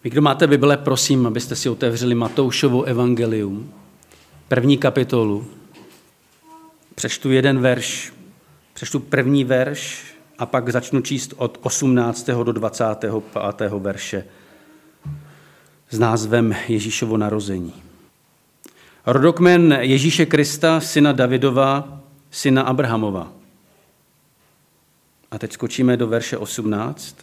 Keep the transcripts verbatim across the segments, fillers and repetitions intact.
Vy, kdo máte Bible, prosím, abyste si otevřeli Matoušovo evangelium, první kapitolu. Přečtu jeden verš, přečtu první verš a pak začnu číst od osmnáctého do dvacátého pátého verše s názvem Ježíšovo narození. Rodokmen Ježíše Krista, syna Davidova, syna Abrahamova. A teď skočíme do verše osmnáct.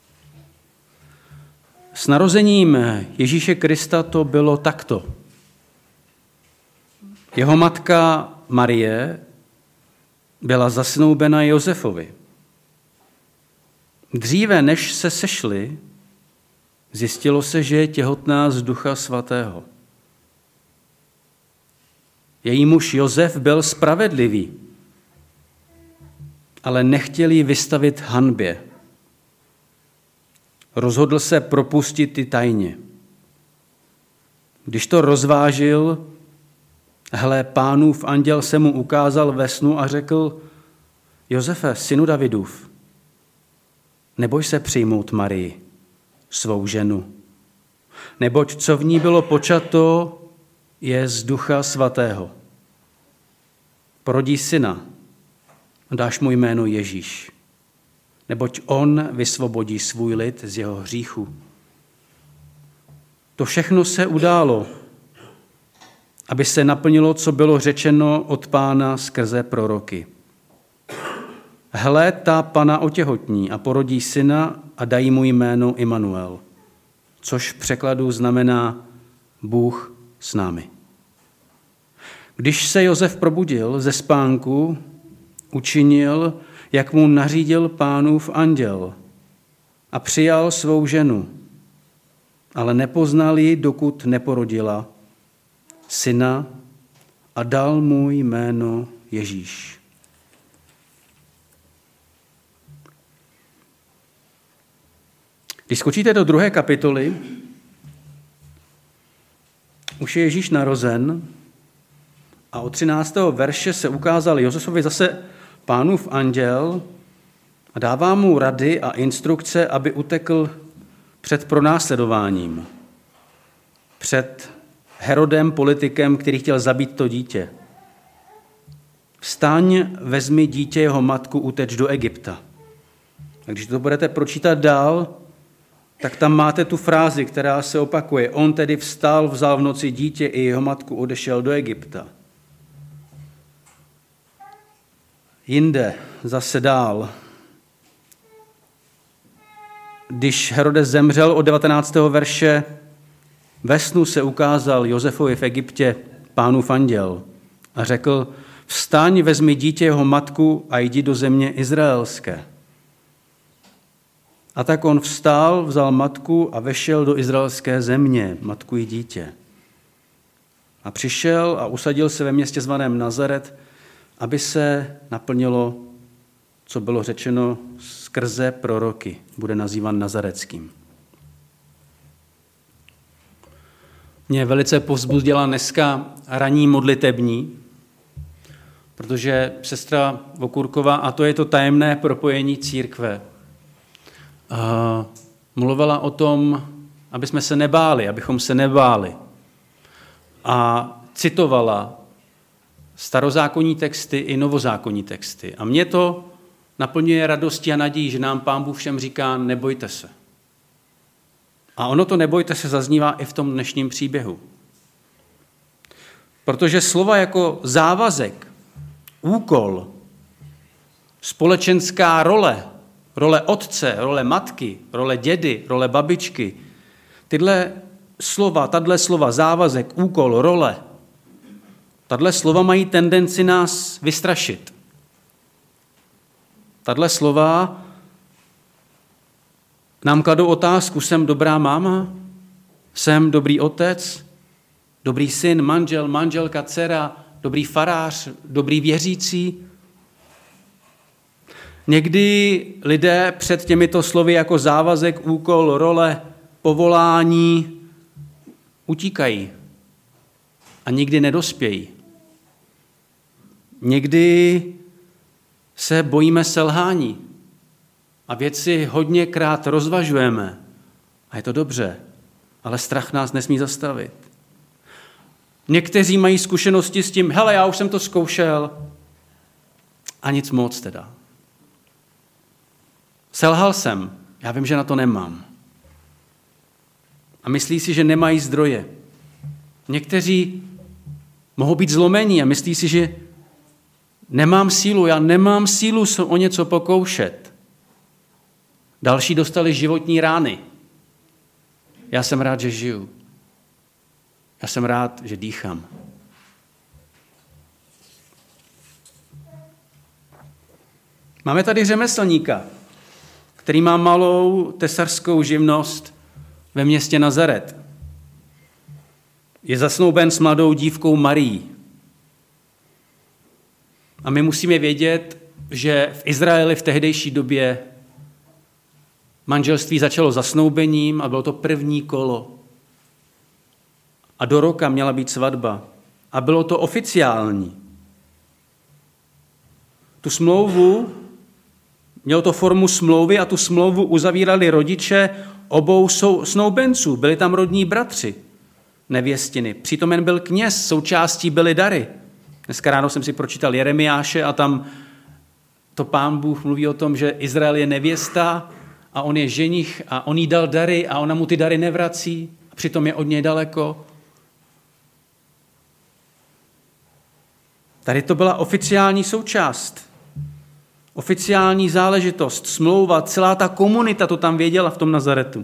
S narozením Ježíše Krista to bylo takto. Jeho matka Marie byla zasnoubena Josefovi. Dříve, než se sešli, zjistilo se, že je těhotná z Ducha Svatého. Její muž Josef byl spravedlivý, ale nechtěl ji vystavit hanbě. Rozhodl se propustit ji tajně. Když to rozvážil, hle, Pánův anděl se mu ukázal ve snu a řekl: Josefe, synu Davidův, neboj se přijmout Marii, svou ženu, neboť co v ní bylo počato, je z Ducha Svatého. Porodí syna, dáš mu jméno Ježíš, neboť on vysvobodí svůj lid z jeho hříchu. To všechno se událo, aby se naplnilo, co bylo řečeno od Pána skrze proroky. Hle, ta Pana otěhotní a porodí syna a dají mu jméno Immanuel, což v překladu znamená Bůh s námi. Když se Josef probudil ze spánku, učinil, jak mu nařídil Pánův anděl, a přijal svou ženu, ale nepoznal ji, dokud neporodila syna, a dal mu jméno Ježíš. Když skočíte do druhé kapitoly, už je Ježíš narozen a od třináctého verše se ukázal Josefovi zase Pánův anděl a dává mu rady a instrukce, aby utekl před pronásledováním, před Herodem, politikem, který chtěl zabít to dítě. Vstaň, vezmi dítě, jeho matku, uteč do Egypta. A když to budete pročítat dál, tak tam máte tu frázi, která se opakuje. On tedy vstal, vzal v noci dítě i jeho matku, odešel do Egypta. Jinde, zase dál. Když Herodes zemřel, od devatenáctého verše, ve snu se ukázal Josefovi v Egyptě Pánův anděl a řekl: vstaň, vezmi dítě, jeho matku a jdi do země izraelské. A tak on vstál, vzal matku a vešel do izraelské země, matku i dítě. A přišel a usadil se ve městě zvaném Nazaret, aby se naplnilo, co bylo řečeno skrze proroky. Bude nazývan Nazareckým. Mě velice povzbudila dneska ranní modlitební, protože sestra Vokurková, a to je to tajemné propojení církve, mluvila o tom, aby jsme se nebáli, abychom se nebáli. A citovala starozákonní texty i novozákonní texty. A mě to naplňuje radostí a nadějí, že nám Pán Bůh všem říká: nebojte se. A ono to nebojte se zaznívá i v tom dnešním příběhu. Protože slova jako závazek, úkol, společenská role, role otce, role matky, role dědy, role babičky, tyhle slova, tahle slova, závazek, úkol, role, tahle slova mají tendenci nás vystrašit. Tahle slova nám kladou otázku: jsem dobrá máma? Jsem dobrý otec? Dobrý syn, manžel, manželka, dcera, dobrý farář, dobrý věřící? Někdy lidé před těmito slovy jako závazek, úkol, role, povolání utíkají a nikdy nedospějí. Někdy se bojíme selhání a věci hodněkrát rozvažujeme. A je to dobře. Ale strach nás nesmí zastavit. Někteří mají zkušenosti s tím, hele, já už jsem to zkoušel a nic moc teda. Selhal jsem, já vím, že na to nemám. A myslí si, že nemají zdroje. Někteří mohou být zlomení a myslí si, že nemám sílu, já nemám sílu se o něco pokoušet. Další dostali životní rány. Já jsem rád, že žiju. Já jsem rád, že dýchám. Máme tady řemeslníka, který má malou tesařskou živnost ve městě Nazaret. Je zasnouben s mladou dívkou Marií. A my musíme vědět, že v Izraeli v tehdejší době manželství začalo zasnoubením a bylo to první kolo. A do roka měla být svatba. A bylo to oficiální. Tu smlouvu, mělo to formu smlouvy a tu smlouvu uzavírali rodiče obou snoubenců. Byli tam rodní bratři nevěstiny. Přítomen byl kněz, součástí byly dary. Dneska ráno jsem si pročítal Jeremiáše a tam to Pán Bůh mluví o tom, že Izrael je nevěsta a on je ženich a on jí dal dary a ona mu ty dary nevrací a přitom je od něj daleko. Tady to byla oficiální součást, oficiální záležitost, smlouva, celá ta komunita to tam věděla v tom Nazaretu.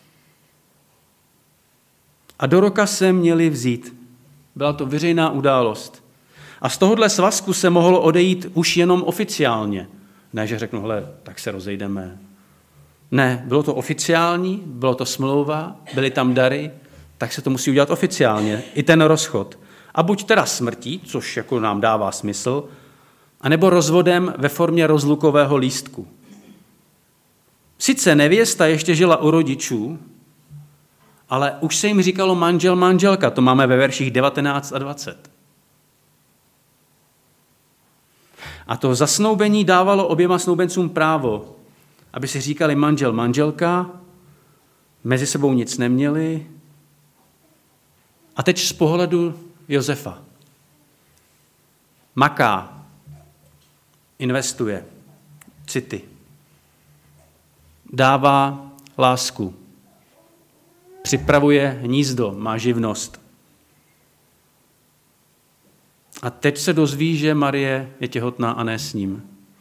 A do roka se měli vzít. Byla to veřejná událost. A z tohohle svazku se mohlo odejít už jenom oficiálně. Ne, že řeknu, hele, tak se rozejdeme. Ne, bylo to oficiální, bylo to smlouva, byly tam dary, tak se to musí udělat oficiálně. I ten rozchod. A buď teda smrtí, což jako nám dává smysl, anebo rozvodem ve formě rozlukového lístku. Sice nevěsta ještě žila u rodičů, ale už se jim říkalo manžel, manželka, to máme ve verších devatenáct a dvacet. A to zasnoubení dávalo oběma snoubencům právo, aby si říkali manžel, manželka, mezi sebou nic neměli. A teď z pohledu Josefa. Maká, investuje, city, dává lásku, připravuje hnízdo, má živnost. A teď se dozví, že Marie je těhotná a ne s ním.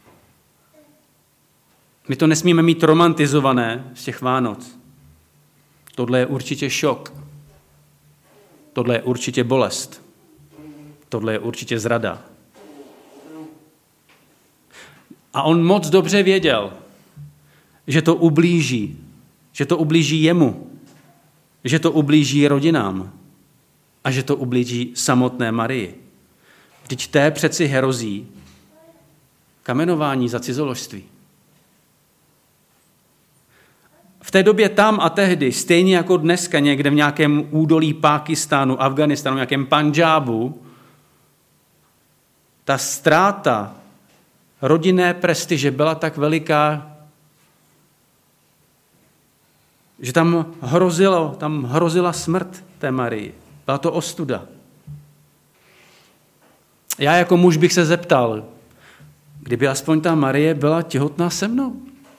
My to nesmíme mít romantizované z těch Vánoc. Tohle je určitě šok. Tohle je určitě bolest. Tohle je určitě zrada. A on moc dobře věděl, že to ublíží. Že to ublíží jemu. Že to ublíží rodinám. A že to ublíží samotné Marii. Vždyť té přeci hrozí kamenování za cizoložství. V té době tam a tehdy, stejně jako dneska někde v nějakém údolí Pákistánu, Afganistánu, nějakém Pandžábu, ta ztráta rodinné prestiže byla tak veliká, že tam hrozilo, tam hrozila smrt té Marii. Byla to ostuda. Já jako muž bych se zeptal, kdyby aspoň ta Marie byla těhotná se mnou.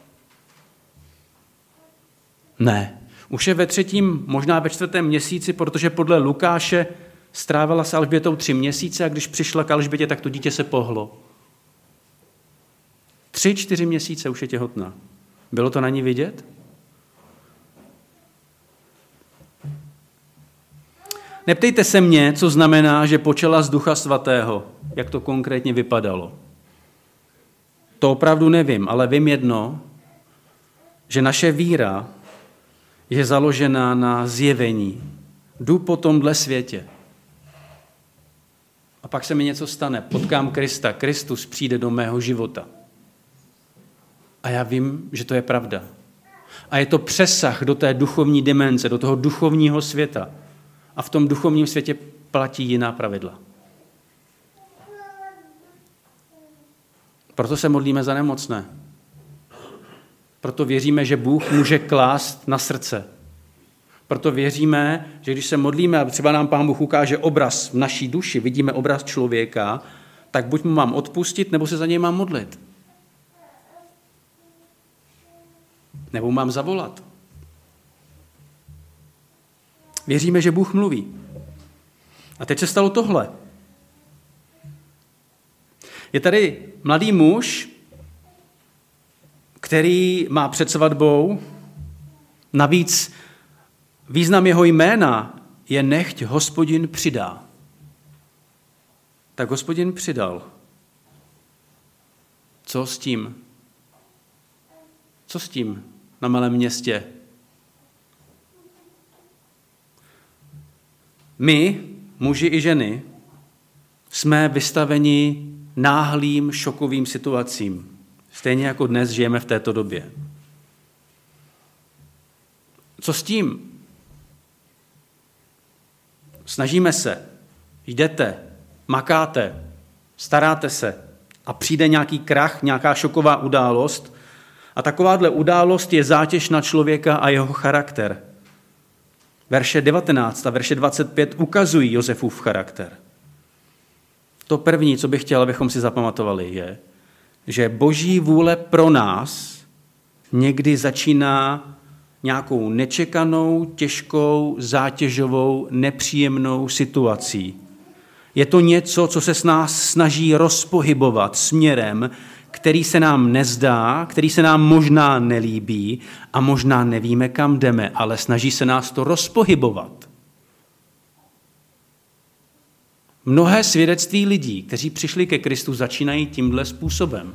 Ne. Už je ve třetím, možná ve čtvrtém měsíci, protože podle Lukáše strávila s Alžbětou tři měsíce a když přišla k Alžbětě, tak to dítě se pohlo. Tři, čtyři měsíce už je těhotná. Bylo to na ní vidět? Neptejte se mě, co znamená, že počala z Ducha Svatého, jak to konkrétně vypadalo. To opravdu nevím, ale vím jedno, že naše víra je založená na zjevení. Jdu po tomhle světě. A pak se mi něco stane. Potkám Krista. Kristus přijde do mého života. A já vím, že to je pravda. A je to přesah do té duchovní dimenze, do toho duchovního světa. A v tom duchovním světě platí jiná pravidla. Proto se modlíme za nemocné. Proto věříme, že Bůh může klást na srdce. Proto věříme, že když se modlíme a třeba nám Pán Bůh ukáže obraz v naší duši, vidíme obraz člověka, tak buď mu mám odpustit, nebo se za něj mám modlit. Nebo mám zavolat. Věříme, že Bůh mluví. A teď se stalo tohle. Je tady mladý muž, který má před svatbou, navíc význam jeho jména je nechť Hospodin přidá. Tak Hospodin přidal. Co s tím? Co s tím na malém městě? My, muži i ženy, jsme vystaveni náhlým šokovým situacím. Stejně jako dnes žijeme v této době. Co s tím? Snažíme se, jdete, makáte, staráte se a přijde nějaký krach, nějaká šoková událost a takováhle událost je zátěž na člověka a jeho charakter. Verše devatenáct a verše dvacet pět ukazují Josefův charakter. To první, co bych chtěl, abychom si zapamatovali, je, že Boží vůle pro nás někdy začíná nějakou nečekanou, těžkou, zátěžovou, nepříjemnou situací. Je to něco, co se s nás snaží rozpohybovat směrem, který se nám nezdá, který se nám možná nelíbí a možná nevíme, kam jdeme, ale snaží se nás to rozpohybovat. Mnohé svědectví lidí, kteří přišli ke Kristu, začínají tímhle způsobem.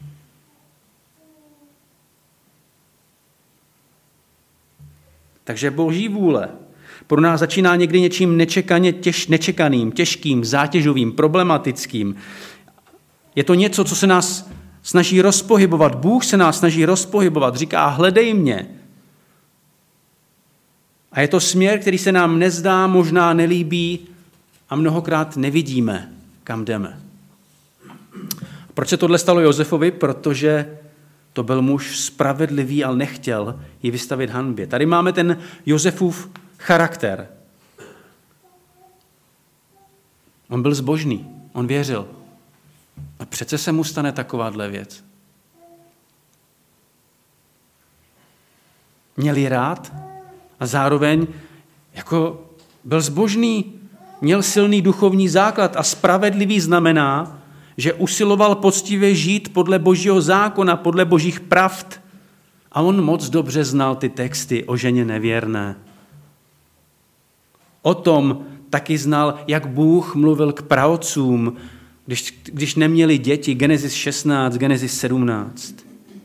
Takže Boží vůle pro nás začíná někdy něčím nečekaně těž, nečekaným, těžkým, zátěžovým, problematickým. Je to něco, co se nás snaží rozpohybovat. Bůh se nás snaží rozpohybovat. Říká, hledej mě. A je to směr, který se nám nezdá, možná nelíbí a mnohokrát nevidíme, kam jdeme. Proč se tohle stalo Josefovi? Protože to byl muž spravedlivý, ale nechtěl ji vystavit hanbě. Tady máme ten Josefův charakter. On byl zbožný, on věřil. A přece se mu stane takováhle věc. Měl ji rád a zároveň jako byl zbožný, měl silný duchovní základ a spravedlivý znamená, že usiloval poctivě žít podle Božího zákona, podle Božích pravd. A on moc dobře znal ty texty o ženě nevěrné. O tom taky znal, jak Bůh mluvil k praotcům, když, když neměli děti, Genesis šestnáct, Genesis sedmnáct.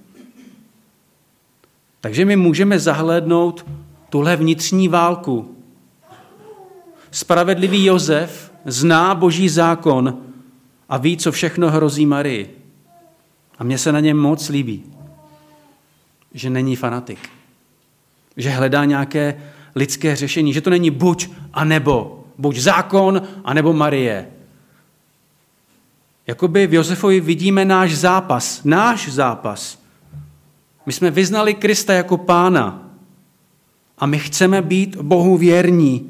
Takže my můžeme zahlédnout tuhle vnitřní válku. Spravedlivý Josef zná Boží zákon a ví, co všechno hrozí Marii. A mně se na něm moc líbí, že není fanatik. Že hledá nějaké lidské řešení, že to není buď a nebo. Buď zákon a nebo Marie. Jakoby v Josefovi vidíme náš zápas. Náš zápas. My jsme vyznali Krista jako Pána. A my chceme být Bohu věrní.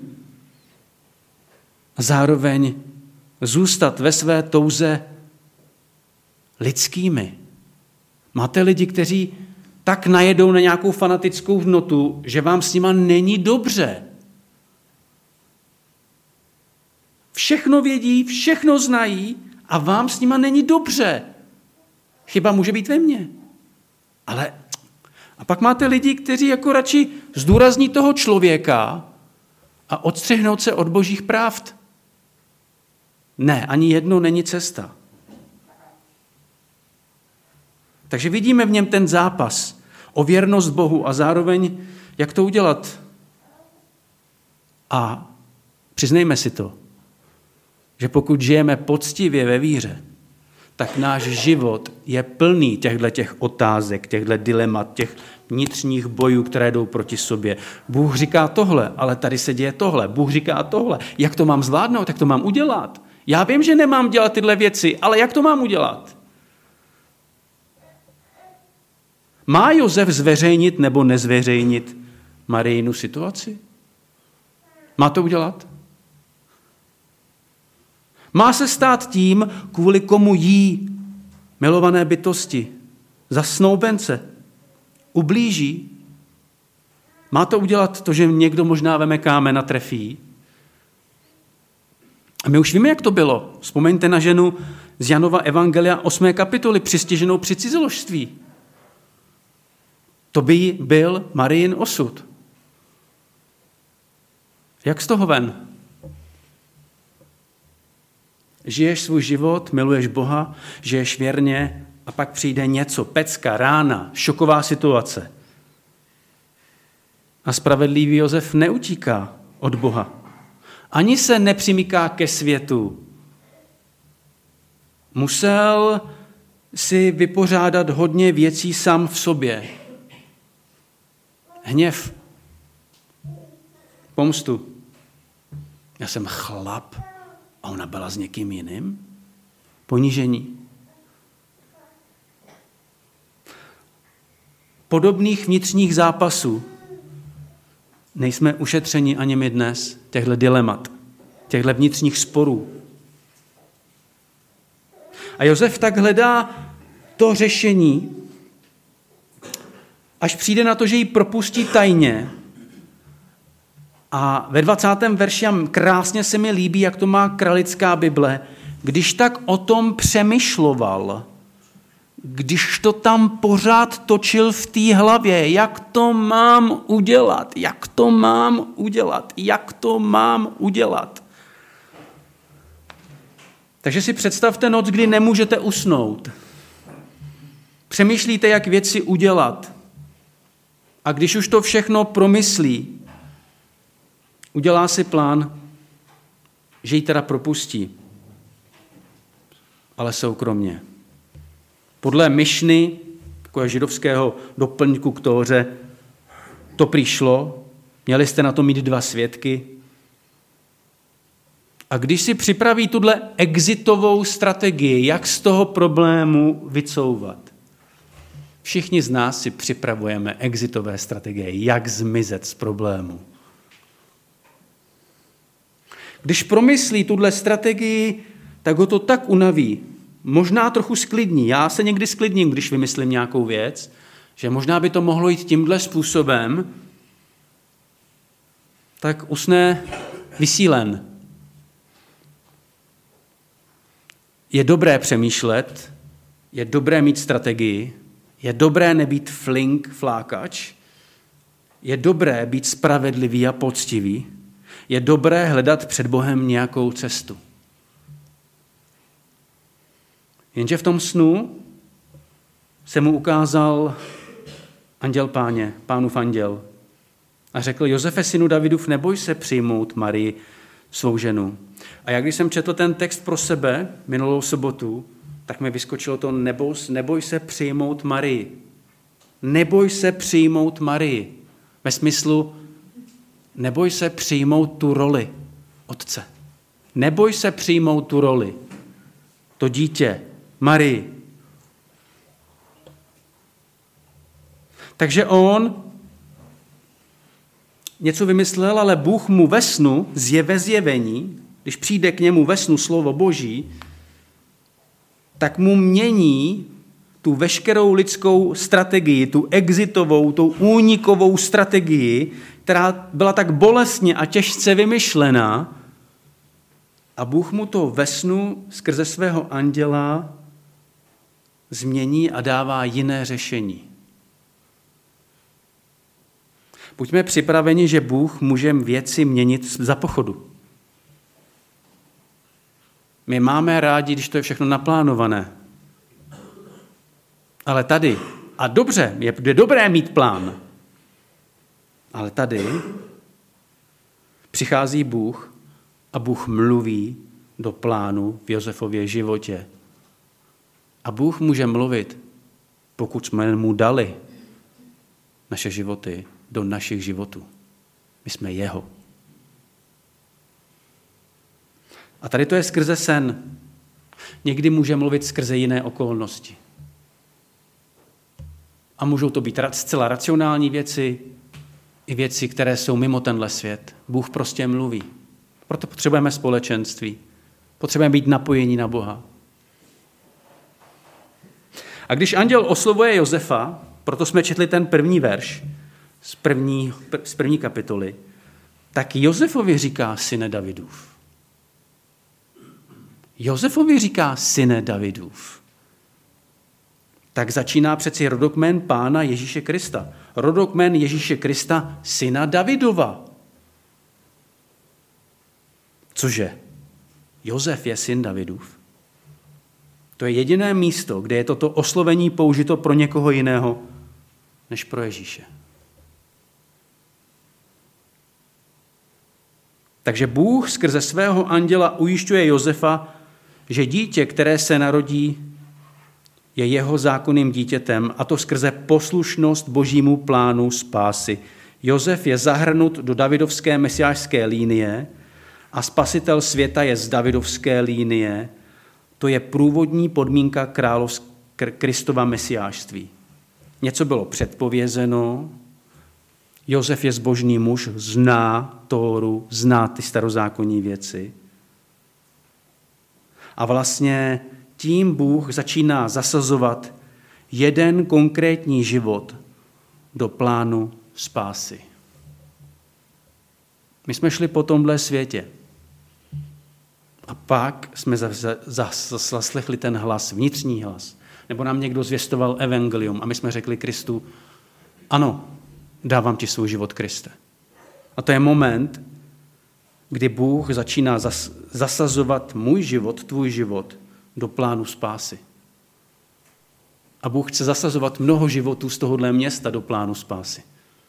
A zároveň zůstat ve své touze lidskými. Máte lidi, kteří tak najedou na nějakou fanatickou hnotu, že vám s nima není dobře. Všechno vědí, všechno znají a vám s nima není dobře. Chyba může být ve mně. Ale a pak máte lidi, kteří jako radši zdůrazní toho člověka a odstřihnout se od Božích pravd. Ne, ani jedno není cesta. Takže vidíme v něm ten zápas o věrnost Bohu a zároveň, jak to udělat. A přiznejme si to, že pokud žijeme poctivě ve víře, tak náš život je plný těchto těch otázek, těchto dilemat, těch vnitřních bojů, které jdou proti sobě. Bůh říká tohle, ale tady se děje tohle. Bůh říká tohle. Jak to mám zvládnout, jak to mám udělat? Já vím, že nemám dělat tyhle věci, ale jak to mám udělat? Má Josef zveřejnit nebo nezveřejnit Marijinu situaci? Má to udělat? Má se stát tím, kvůli komu jí milované bytosti, zasnoubence, ublíží? Má to udělat to, že někdo možná veme kámen a trefí? A my už víme, jak to bylo. Vzpomeňte na ženu z Janova evangelia osmé kapitoly, přistiženou při cizoložství. To by byl Marijin osud. Jak z toho ven? Žiješ svůj život, miluješ Boha, žiješ věrně a pak přijde něco, pecka, rána, šoková situace. A spravedlivý Josef neutíká od Boha. Ani se nepřimyká ke světu. Musel si vypořádat hodně věcí sám v sobě. Hněv, pomstu. Já jsem chlap a ona byla s někým jiným? Ponížení. Podobných vnitřních zápasů nejsme ušetřeni ani my dnes, těchto dilemat, těchto vnitřních sporů. A Josef tak hledá to řešení, až přijde na to, že ji propustí tajně. A ve dvacátém verši krásně se mi líbí, jak to má kralická Bible, když tak o tom přemýšloval, když to tam pořád točil v té hlavě, jak to mám udělat, jak to mám udělat, jak to mám udělat. Takže si představte noc, kdy nemůžete usnout. Přemýšlíte, jak věci udělat. A když už to všechno promyslí, udělá si plán, že ji teda propustí, ale soukromně. Podle Mišny, takového židovského doplňku k Tóře, to přišlo, měli jste na to mít dva svědky. A když si připraví tuhle exitovou strategii, jak z toho problému vycouvat. Všichni z nás si připravujeme exitové strategie, jak zmizet z problému. Když promyslí tuhle strategii, tak ho to tak unaví, možná trochu sklidní. Já se někdy sklidním, když vymyslím nějakou věc, že možná by to mohlo jít tímhle způsobem, tak usne vysílen. Je dobré přemýšlet, je dobré mít strategii, je dobré nebýt flink, flákač, je dobré být spravedlivý a poctivý, je dobré hledat před Bohem nějakou cestu. Jenže v tom snu se mu ukázal anděl Páně, Pánův anděl, a řekl: Josefe, synu Davidův, neboj se přijmout Marii, svou ženu. A jak když jsem četl ten text pro sebe minulou sobotu, tak mi vyskočilo to: neboj, neboj se přijmout Marii. Neboj se přijmout Marii. Ve smyslu, neboj se přijmout tu roli otce. Neboj se přijmout tu roli. To dítě, Marii. Takže on něco vymyslel, ale Bůh mu ve snu, ve zjevení, když přijde k němu ve snu slovo Boží, tak mu mění tu veškerou lidskou strategii, tu exitovou, tu únikovou strategii, která byla tak bolestně a těžce vymyšlená, a Bůh mu to ve snu skrze svého anděla změní a dává jiné řešení. Buďme připraveni, že Bůh může věci měnit za pochodu. My máme rádi, když to je všechno naplánované. Ale tady, a dobře, je, je dobré mít plán, ale tady přichází Bůh a Bůh mluví do plánu v Josefově životě. A Bůh může mluvit, pokud jsme mu dali naše životy do našich životů. My jsme jeho. A tady to je skrze sen. Někdy může mluvit skrze jiné okolnosti. A můžou to být zcela racionální věci, i věci, které jsou mimo tenhle svět. Bůh prostě mluví. Proto potřebujeme společenství. Potřebujeme být napojení na Boha. A když anděl oslovuje Josefa, proto jsme četli ten první verš z první, z první kapitoly, tak Josefovi říká syne Davidův. Josefovi říká syne Davidův. Tak začíná přeci rodokmen Pána Ježíše Krista. Rodokmen Ježíše Krista, syna Davidova. Cože? Josef je syn Davidův. To je jediné místo, kde je toto oslovení použito pro někoho jiného, než pro Ježíše. Takže Bůh skrze svého anděla ujišťuje Josefa, že dítě, které se narodí, je jeho zákonným dítětem, a to skrze poslušnost božímu plánu spásy. Josef je zahrnut do davidovské mesiášské línie a spasitel světa je z davidovské línie. To je průvodní podmínka královsk- Kristova mesiášství. Něco bylo předpovězeno, Josef je zbožný muž, zná Tóru, zná ty starozákonní věci. A vlastně tím Bůh začíná zasazovat jeden konkrétní život do plánu spásy. My jsme šli po tomhle světě. A pak jsme zaslechli ten hlas, vnitřní hlas. Nebo nám někdo zvěstoval evangelium a my jsme řekli Kristu, ano, dávám ti svůj život, Kriste. A to je moment, kdy Bůh začíná zas, zasazovat můj život, tvůj život do plánu spásy. A Bůh chce zasazovat mnoho životů z tohohle města do plánu spásy.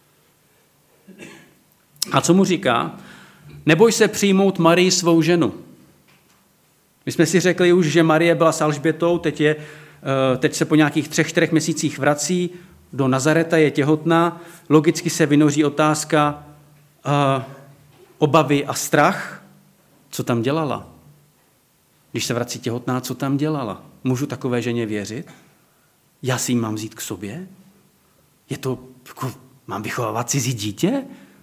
A co mu říká? Neboj se přijmout Marii svou ženu. My jsme si řekli už, že Marie byla s Alžbětou, teď, je, teď se po nějakých třech, čtyřech měsících vrací do Nazareta, je těhotná. Logicky se vynoří otázka uh, obavy a strach, co tam dělala. Když se vrací těhotná, co tam dělala? Můžu takové ženě věřit? Já si ji mám vzít k sobě? Je to, jako, mám vychovávat cizí dítě?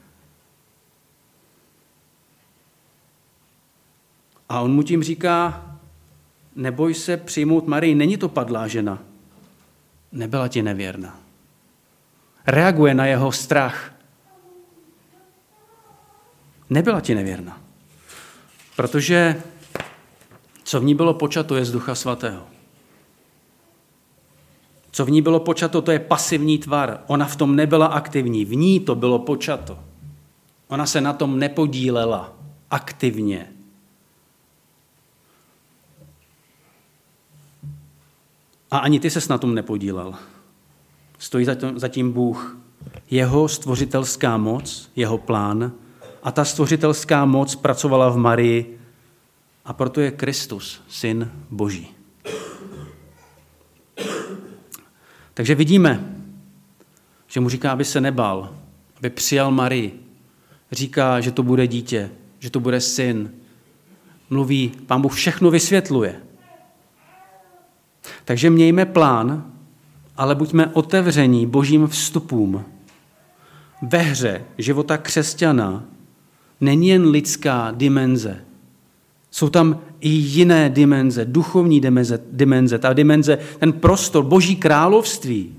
A on mu tím říká, neboj se přijmout Marii, není to padlá žena. Nebyla ti nevěrná. Reaguje na jeho strach. Nebyla ti nevěrná. Protože co v ní bylo počato, je z Ducha Svatého. Co v ní bylo počato, to je pasivní tvar. Ona v tom nebyla aktivní, v ní to bylo počato. Ona se na tom nepodílela aktivně. A ani ty ses na tom nepodílel. Stojí za tím Bůh, jeho stvořitelská moc, jeho plán, a ta stvořitelská moc pracovala v Marii, a proto je Kristus, syn Boží. Takže vidíme, že mu říká, aby se nebál, aby přijal Marii. Říká, že to bude dítě, že to bude syn. Mluví, Pán Bůh všechno vysvětluje. Takže mějme plán, ale buďme otevření božím vstupům. Ve hře života křesťana není jen lidská dimenze. Jsou tam i jiné dimenze, duchovní dimenze, dimenze, ta dimenze, ten prostor, Boží království.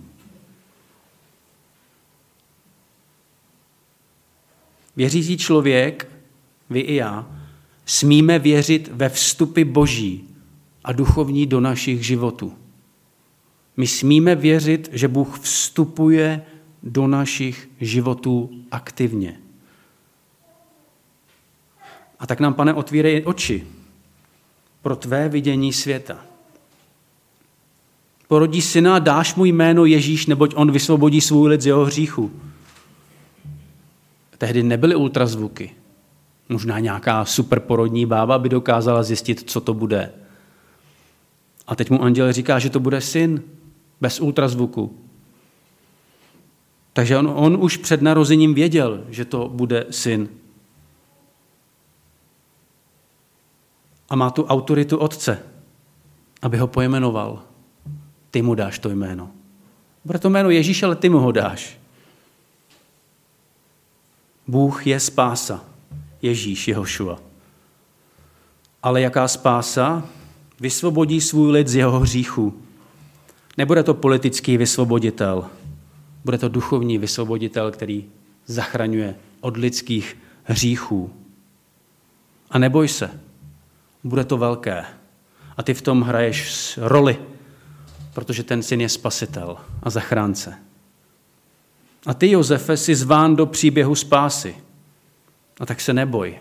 Věřící člověk, vy i já, smíme věřit ve vstupy Boží a duchovní do našich životů. My smíme věřit, že Bůh vstupuje do našich životů aktivně. A tak nám, Pane, otvírej oči pro tvé vidění světa. Porodí syna, dáš mu jméno Ježíš, neboť on vysvobodí svůj lid z jeho hříchu. Tehdy nebyly ultrazvuky. Možná nějaká superporodní bába by dokázala zjistit, co to bude. A teď mu anděl říká, že to bude syn, bez ultrazvuku. Takže on, on už před narozením věděl, že to bude syn. A má tu autoritu otce, aby ho pojmenoval. Ty mu dáš to jméno. Bude to jméno Ježíš, ale ty mu ho dáš. Bůh je spása. Ježíš, Jehošua. Ale jaká spása? Vysvobodí svůj lid z jeho hříchu. Nebude to politický vysvoboditel. Bude to duchovní vysvoboditel, který zachraňuje od lidských hříchů. A neboj se, bude to velké. A ty v tom hraješ roli, protože ten syn je spasitel a zachránce. A ty, Josefe, jsi zván do příběhu spásy. A tak se neboj.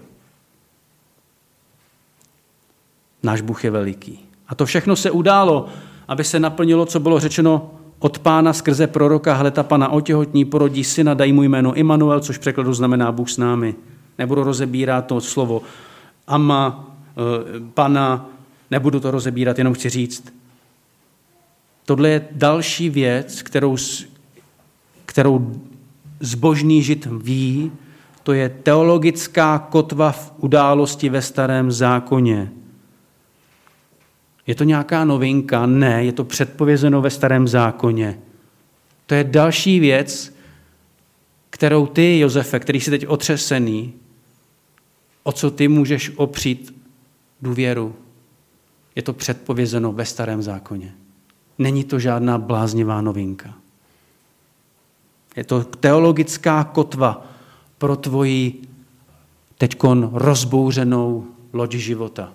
Náš Bůh je veliký. A to všechno se událo, aby se naplnilo, co bylo řečeno od Pána skrze proroka: hle, ta Pana otěhotní, porodí syna, dají mu jméno Imanuel, což v překladu znamená Bůh s námi. Nebudu rozebírat to slovo Ama, Pana, nebudu to rozebírat, jenom chci říct. Tohle je další věc, kterou, kterou zbožný žid ví, to je teologická kotva v události ve Starém zákoně. Je to nějaká novinka? Ne, je to předpovězeno ve Starém zákoně. To je další věc, kterou ty, Josefe, který jsi teď otřesený, o co ty můžeš opřít důvěru. Je to předpovězeno ve Starém zákoně. Není to žádná bláznivá novinka. Je to teologická kotva pro tvoji teďkon rozbouřenou loď života.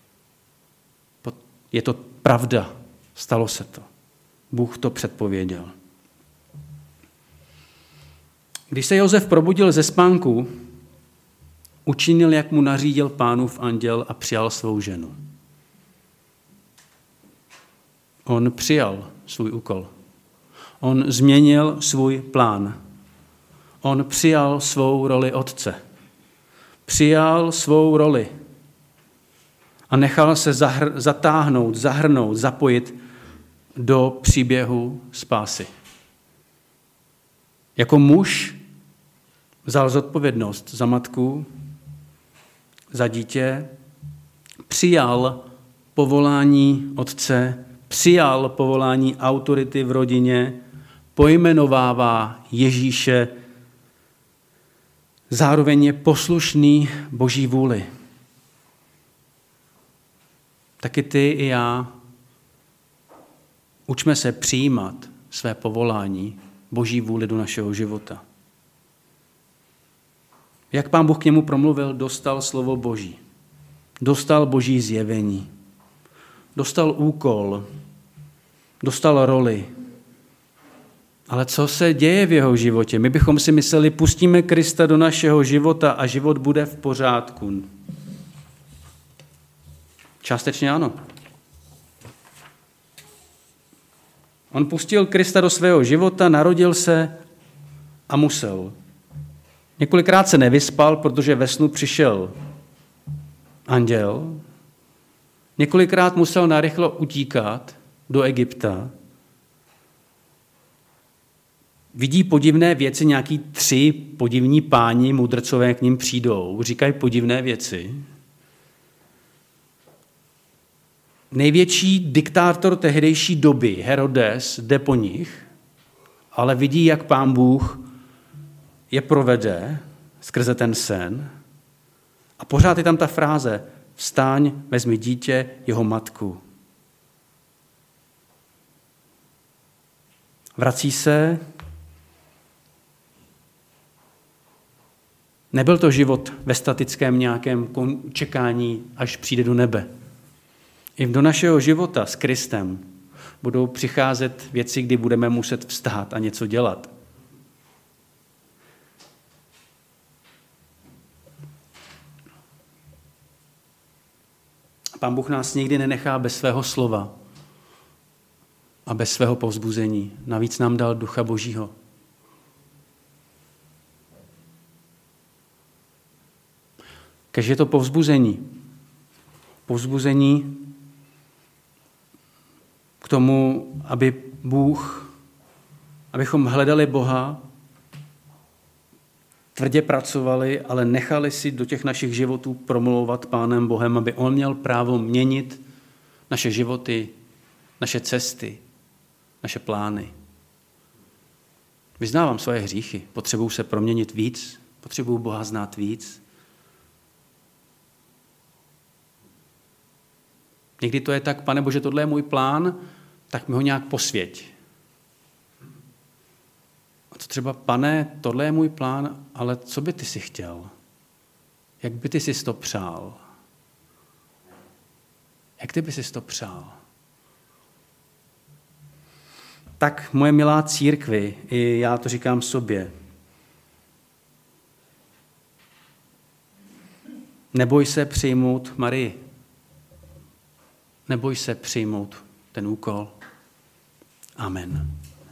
Je to pravda. Stalo se to. Bůh to předpověděl. Když se Josef probudil ze spánku, učinil, jak mu nařídil Pánův anděl, a přijal svou ženu. On přijal svůj úkol. On změnil svůj plán. On přijal svou roli otce. Přijal svou roli a nechal se zahr- zatáhnout, zahrnout, zapojit do příběhu spásy. Jako muž vzal zodpovědnost za matku, za dítě, přijal povolání otce, přijal povolání autority v rodině, pojmenovává Ježíše, zároveň je poslušný Boží vůli. Taky ty i já učme se přijímat své povolání, Boží vůli do našeho života. Jak Pán Bůh k němu promluvil, dostal slovo Boží. Dostal Boží zjevení. Dostal úkol. Dostal roli. Ale co se děje v jeho životě? My bychom si mysleli, pustíme Krista do našeho života a život bude v pořádku. Částečně ano. On pustil Krista do svého života, narodil se a musel. Několikrát se nevyspal, protože ve snu přišel anděl. Několikrát musel narychlo utíkat do Egypta. Vidí podivné věci, nějaký tři podivní páni, mudrcové k ním přijdou, říkají podivné věci. Největší diktátor tehdejší doby, Herodes, jde po nich, ale vidí, jak Pán Bůh je provede skrze ten sen. A pořád je tam ta fráze: vstaň, vezmi dítě, jeho matku. Vrací se. Nebyl to život ve statickém nějakém čekání, až přijde do nebe. I do našeho života s Kristem budou přicházet věci, kdy budeme muset vstát a něco dělat. Pán Bůh nás nikdy nenechá bez svého slova a bez svého povzbuzení. Navíc nám dal Ducha Božího. Kež je to povzbuzení. Povzbuzení k tomu, aby Bůh, abychom hledali Boha, tvrdě pracovali, ale nechali si do těch našich životů promlouvat Pánem Bohem, aby on měl právo měnit naše životy, naše cesty, naše plány. Vyznávám svoje hříchy, potřebuji se proměnit víc, Potřebuju Boha znát víc. Někdy to je tak, Pane Bože, tohle je můj plán, tak mi ho nějak posvěť. A co třeba, Pane, tohle je můj plán, ale co by ty si chtěl? Jak by ty si to přál? Jak ty by si to přál? Tak, moje milá církvi, i já to říkám sobě, neboj se přijmout Marii. Neboj se přijmout ten úkol. Amen.